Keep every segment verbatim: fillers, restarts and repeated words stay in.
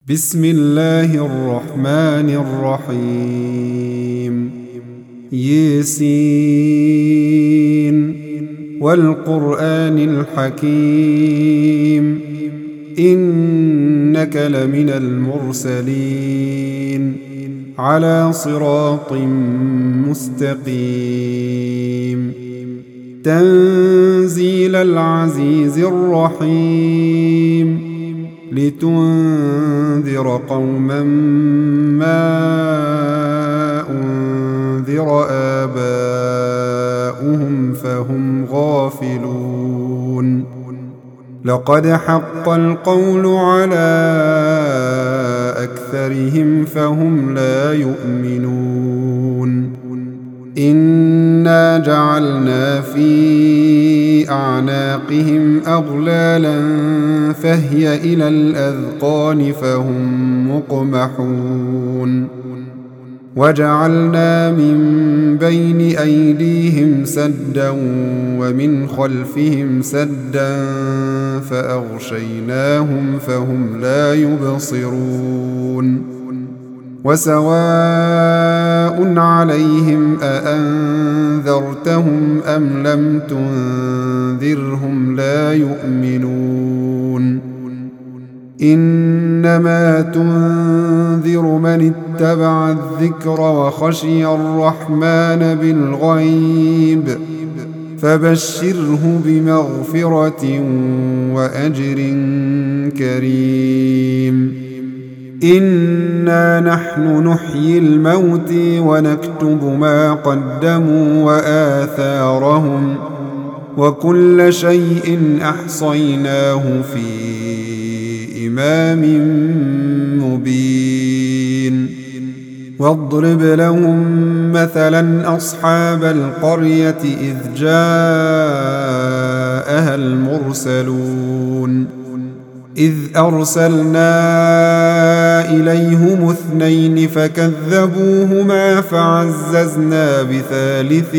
بسم الله الرحمن الرحيم ياسين والقرآن الحكيم إنك لمن المرسلين على صراط مستقيم تنزيل العزيز الرحيم لتنذر قوما ما أنذر آباؤهم فهم غافلون لقد حق القول على أكثرهم فهم لا يؤمنون إنا جعلنا في أعناقهم أغلالا فهي إلى الأذقان فهم مقمحون وجعلنا من بين أيديهم سدا ومن خلفهم سدا فأغشيناهم فهم لا يبصرون وسواء عليهم أأنذرتهم أم لم تنذرهم لا يؤمنون إنما تنذر من اتبع الذكر وخشي الرحمن بالغيب فبشره بمغفرة وأجر كريم إنا نحن نحيي الموت ونكتب ما قدموا وآثارهم وكل شيء أحصيناه في إمام مبين واضرب لهم مثلا أصحاب القرية إذ جاءها المرسلون إذ أرسلنا إليهم اثنين فكذبوهما فعززنا بثالث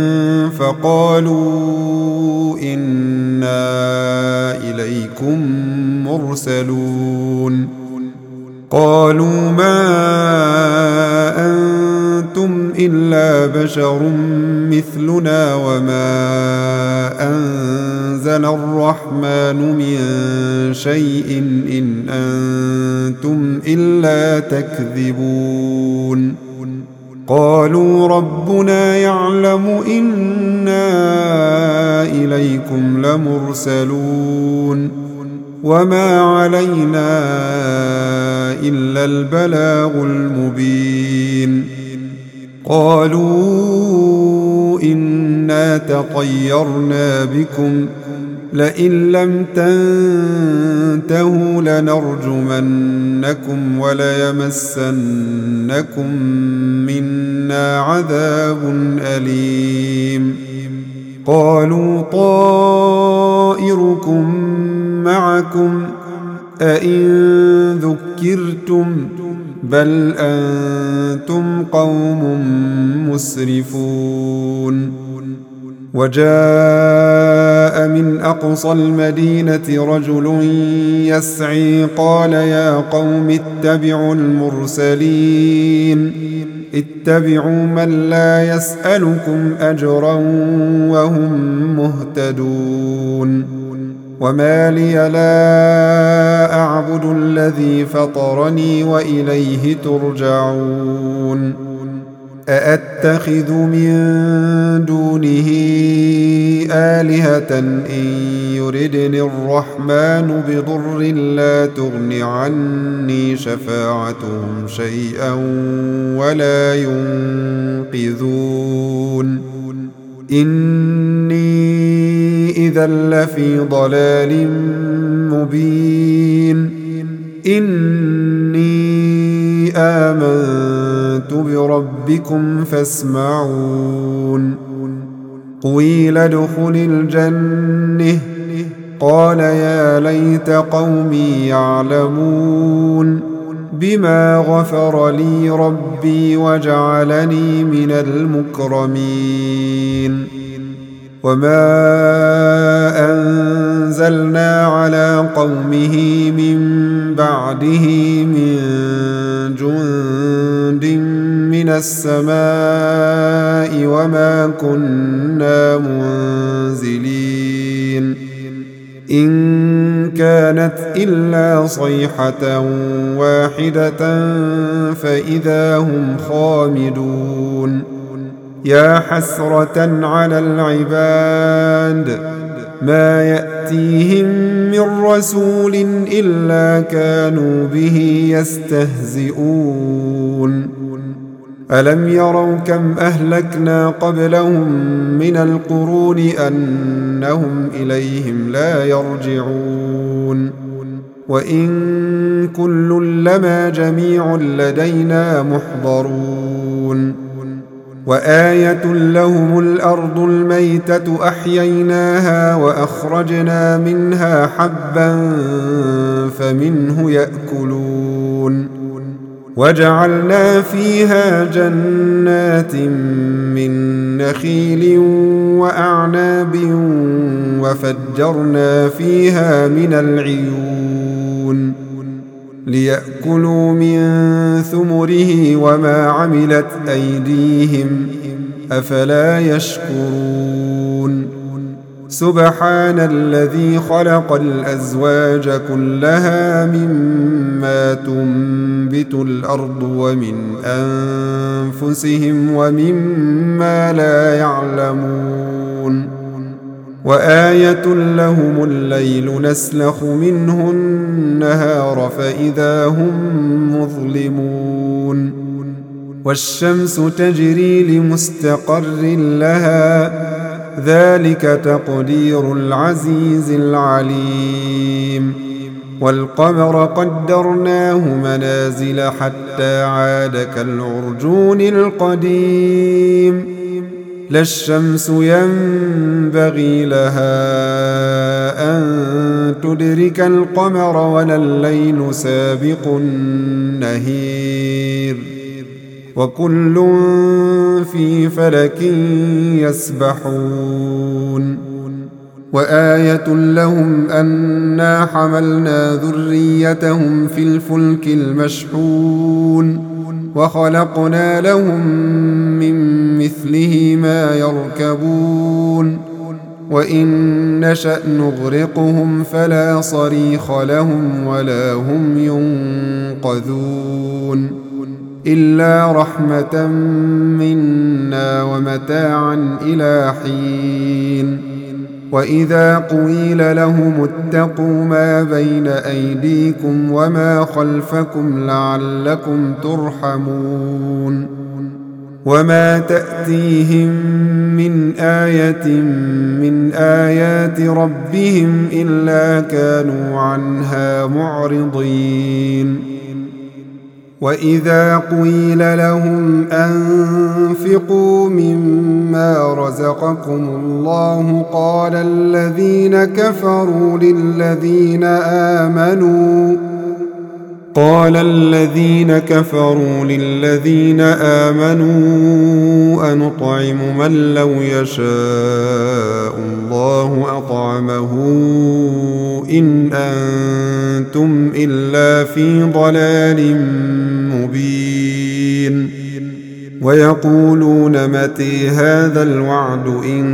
فقالوا إنا إليكم مرسلون قالوا ما أنتم إلا بشر مثلنا وما أنزل الرحمن من شيء إن أنتم إلا تكذبون قالوا ربنا يعلم إنا إليكم لمرسلون وما علينا إلا البلاغ المبين قالوا إنا تطيرنا بكم لئن لم تنتهوا لنرجمنكم وليمسنكم منا عذاب أليم قالوا طائركم معكم أئن ذكرتم بل أنتم قوم مسرفون وجاء من أقصى المدينة رجل يسعي قال يا قوم اتبعوا المرسلين اتبعوا من لا يسألكم أجرا وهم مهتدون وما لي لا أعبد الذي فطرني وإليه ترجعون أأتخذ من دونه آلهة إن يردني الرحمن بضر لا تغن عني شفاعتهم شيئا ولا ينقذون إني إذا لفي ضلال مبين إني آمنت بربكم فاسمعون قيل ادخل الجنة قال يا ليت قومي يعلمون بما غفر لي ربي وجعلني من المكرمين وما أنزل أنزلنا على قومه من بعده من جند من السماء وما كنا منزلين إن كانت إلا صيحة واحدة فإذا هم خامدون يا حسرة على العباد ما يأتيهم من رسول إلا كانوا به يستهزئون ألم يروا كم أهلكنا قبلهم من القرون أنهم إليهم لا يرجعون وإن كل لما جميع لدينا محضرون وآية لهم الأرض الميتة أحييناها وأخرجنا منها حبا فمنه يأكلون وجعلنا فيها جنات من نخيل وأعناب وفجرنا فيها من العيون ليأكلوا من ثمره وما عملت أيديهم أفلا يشكرون سبحان الذي خلق الأزواج كلها مما تنبت الأرض ومن أنفسهم ومما لا يعلمون وآية لهم الليل نسلخ منه النهار فإذا هم مظلمون والشمس تجري لمستقر لها ذلك تقدير العزيز العليم والقمر قدرناه منازل حتى عاد كالعرجون القديم لا الشمس ينبغي لها أن تدرك القمر ولا الليل سابق النهير وكل في فلك يسبحون وآية لهم أنا حملنا ذريتهم في الفلك المشحون وخلقنا لهم من مثله ما يركبون وإن نشأ نغرقهم فلا صريخ لهم ولا هم ينقذون إلا رحمة منا ومتاعا إلى حين وإذا قيل لهم اتقوا ما بين أيديكم وما خلفكم لعلكم ترحمون وما تأتيهم من آية من آيات ربهم إلا كانوا عنها معرضين وإذا قيل لهم أنفقوا مما رزقكم الله قال الذين كفروا للذين آمنوا قال الذين كفروا للذين آمنوا أنطعم من لو يشاء الله أطعمه إن أنتم إلا في ضلال مبين ويقولون متى هذا الوعد إن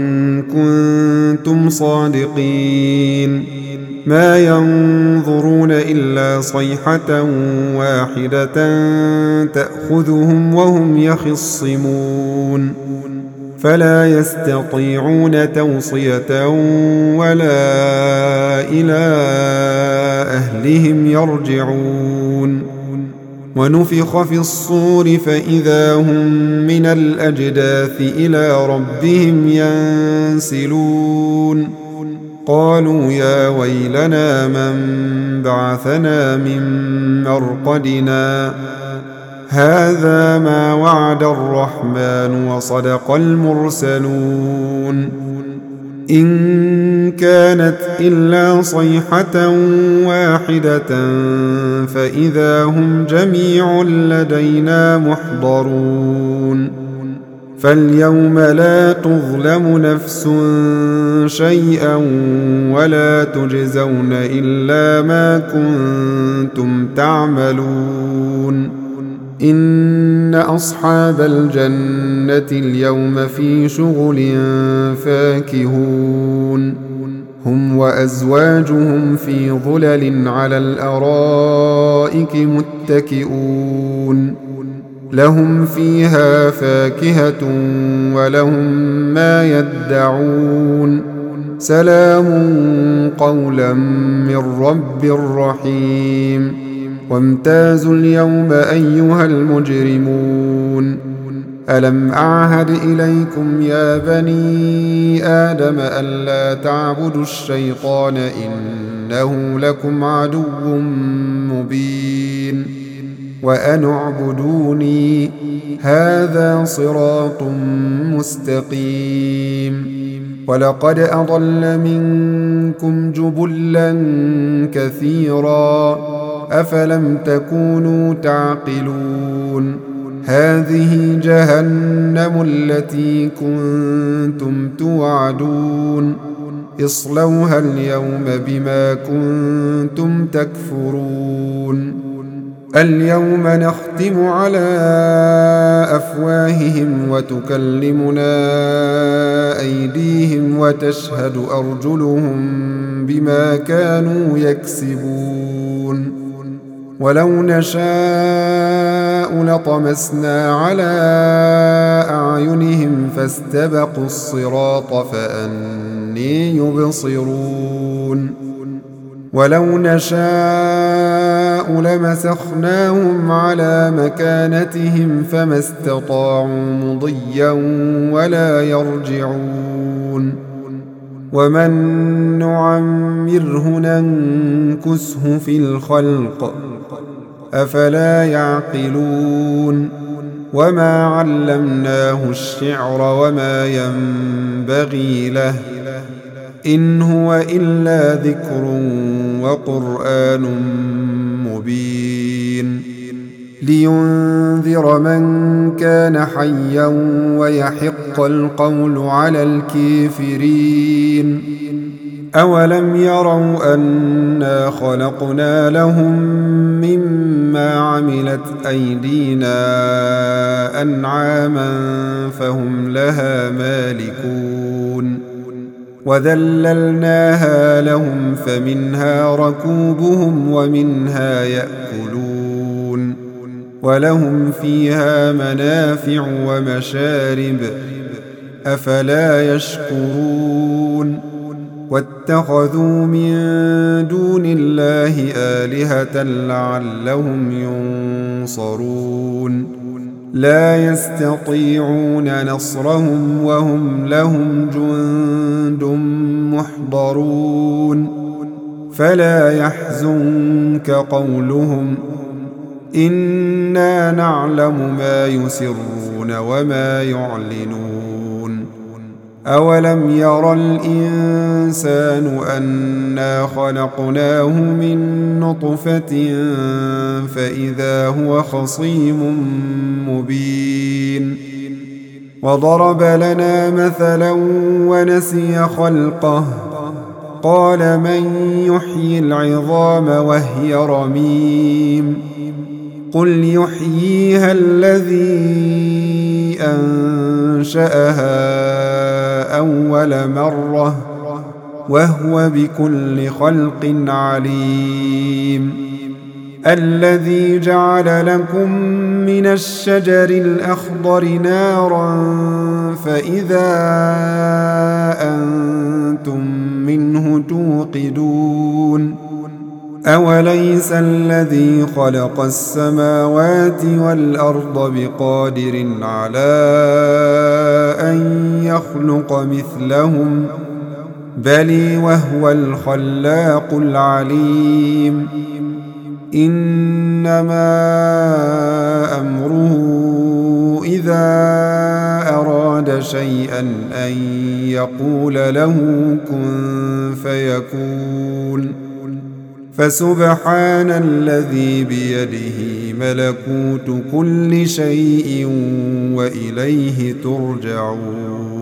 كنتم صادقين ما ينظرون إلا صيحة واحدة تأخذهم وهم يخصمون فلا يستطيعون توصية ولا إلى أهلهم يرجعون ونفخ في الصور فإذا هم من الأجداث إلى ربهم ينسلون قالوا يا ويلنا من بعثنا من مرقدنا هذا ما وعد الرحمن وصدق المرسلون إن كانت إلا صيحة واحدة فإذا هم جميع لدينا محضرون فاليوم لا تظلم نفس شيئا ولا تجزون إلا ما كنتم تعملون إن أصحاب الجنة اليوم في شغل فاكهون هم وأزواجهم في ظلل على الأرائك متكئون لهم فيها فاكهة ولهم ما يدعون سلام قولا من رب رحيم وامتازوا اليوم أيها المجرمون ألم أعهد إليكم يا بني آدم ألا تعبدوا الشيطان إنه لكم عدو مبين وأن اعبدوني هذا صراط مستقيم ولقد أضل منكم جبلا كثيرا أفلم تكونوا تعقلون هذه جهنم التي كنتم توعدون اصلوها اليوم بما كنتم تكفرون اليوم نختم على أفواههم وتكلمنا أيديهم وتشهد أرجلهم بما كانوا يكسبون ولو نشاء لطمسنا على أعينهم فاستبقوا الصراط فأني يبصرون ولو نشاء لمسخناهم على مكانتهم فما استطاعوا مضيا ولا يرجعون ومن نعمره ننكسه في الخلق أفلا يعقلون وما علمناه الشعر وما ينبغي له إن هو إلا ذكر وقرآن مبين لينذر من كان حيا ويحق القول على الكافرين أولم يروا أنا خلقنا لهم مما عملت أيدينا أنعاما فهم لها مالكون وذللناها لهم فمنها ركوبهم ومنها يأكلون ولهم فيها منافع ومشارب أفلا يشكرون واتخذوا من دون الله آلهة لعلهم ينصرون لا يستطيعون نصرهم وهم لهم جند محضرون فلا يحزنك قولهم إنا نعلم ما يسرون وما يعلنون أولم يرى الإنسان أنا خلقناه من نطفة فإذا هو خصيم مبين وضرب لنا مثلا ونسي خلقه قال من يحيي العظام وهي رميم قل يحييها الذي أنشأها أول مرة وهو بكل خلق عليم الذي جعل لكم من الشجر الأخضر نارا فإذا أنتم منه توقدون أوليس الذي خلق السماوات والأرض بقادر على أن يخلق مثلهم بل وهو الخلاق العليم إنما أمره إذا أراد شيئا أن يقول له كن فيكون فسبحان الذي بيده ملكوت كل شيء وإليه ترجعون.